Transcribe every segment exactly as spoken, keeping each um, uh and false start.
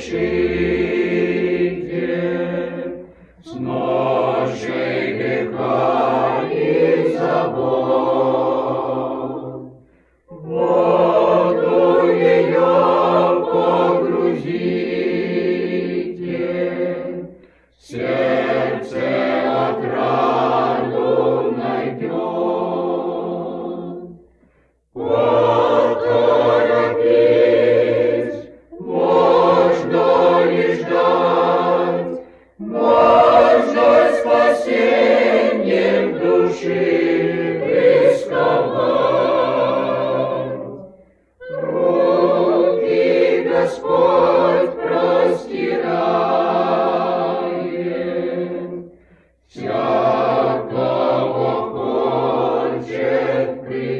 защите, с ношей греха и забот. Воду ее погрузите, сердце отраду найдет. Поторопись, можно ли ждать, можно спасением души рисковать. Руки Господь простирает, всякого хочет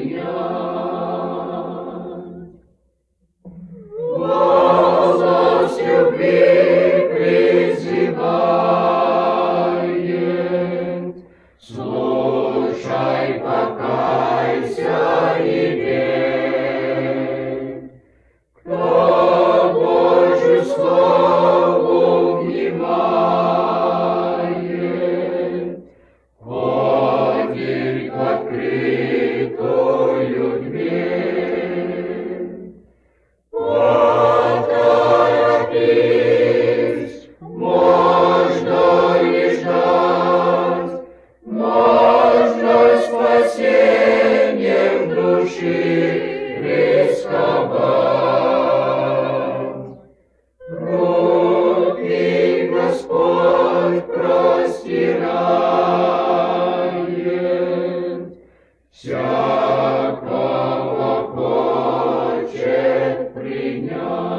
принять. Голос любви призывает, слушай, покайся и верь. Кто Божью слову внимает, ходит в открытую дверь. Поторопись, можно ли ждать, можно спасением души рисковать. Руки Господь простирает, всякого хочет принять.